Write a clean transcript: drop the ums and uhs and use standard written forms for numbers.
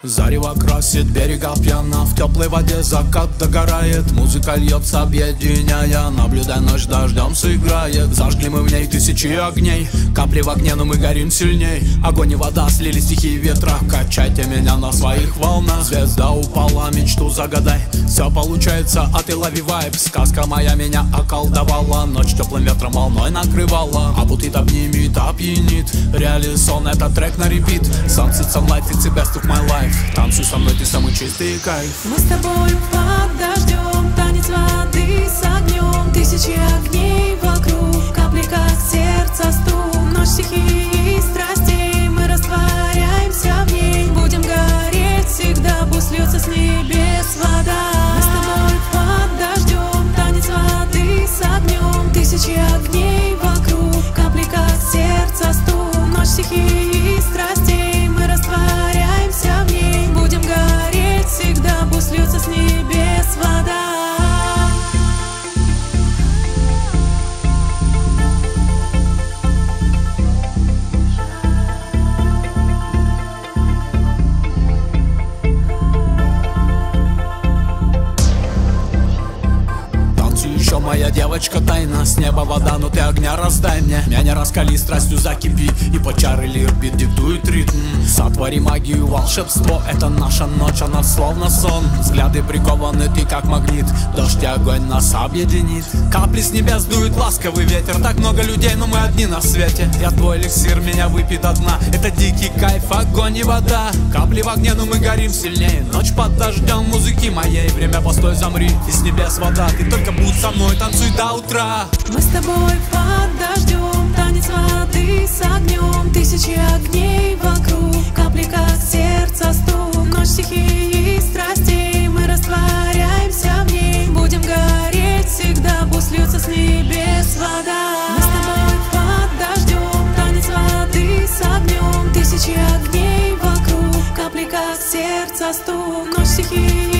Зарево красит берега пьяно, в теплой воде закат догорает. Музыка льется, объединяя, наблюдай, ночь дождем сыграет. Зажгли мы в ней тысячи огней, капли в огне, но мы горим сильней. Огонь и вода слились стихии ветра, качайте меня на своих волнах. Звезда упала, мечту загадай, все получается, а ты лови вайб. Сказка моя меня околдовала, ночь теплым ветром волной накрывала. Обутит, обнимет, опьянит, реали сон, это трек на репит. Sunset, sunlight, it's the best of my life. Танцуй со мной, ты самый чистый кайф. Мы с тобой под дождем, танец воды с огнем. Тысячи огней вокруг, капли как сердце стук. Ночь стихии и страстей, мы растворяемся в ней. Будем гореть всегда, пусть льется с небес вода. Мы с тобой под дождем, танец воды с огнем. Тысячи огней вокруг, капли как сердце стук. Ночь стихии и страстей, мы растворяемся в ней. Будем гореть всегда, пусть льется с небес вода. Еще моя девочка тайна, с неба вода, но ты огня раздай мне. Меня раскали, страстью закипи, и по чары лирбит диктует ритм. Сотвори магию, волшебство, это наша ночь, она словно сон. Взгляды прикованы, ты как магнит, дождь и огонь нас объединит. Капли с небес дует ласковый ветер, так много людей, но мы одни на свете. Я твой эликсир, меня выпьет от дна, это дикий кайф, огонь и вода. Капли в огне, но мы горим сильнее. Ночь под дождем музыки моей, время постой, замри, и с небес вода. Ты только будь со мной, танцуй до утра. Мы с тобой под дождем, танец воды с огнем. Тысячи огней вокруг, капли как сердце стук. Ночь стихии и страстей, мы растворяемся в ней. Будем гореть всегда, пусть льется с небес вода. Мы с тобой под дождем, танец воды с огнем. Тысячи огней вокруг, капли как сердце стук. Ночь стихии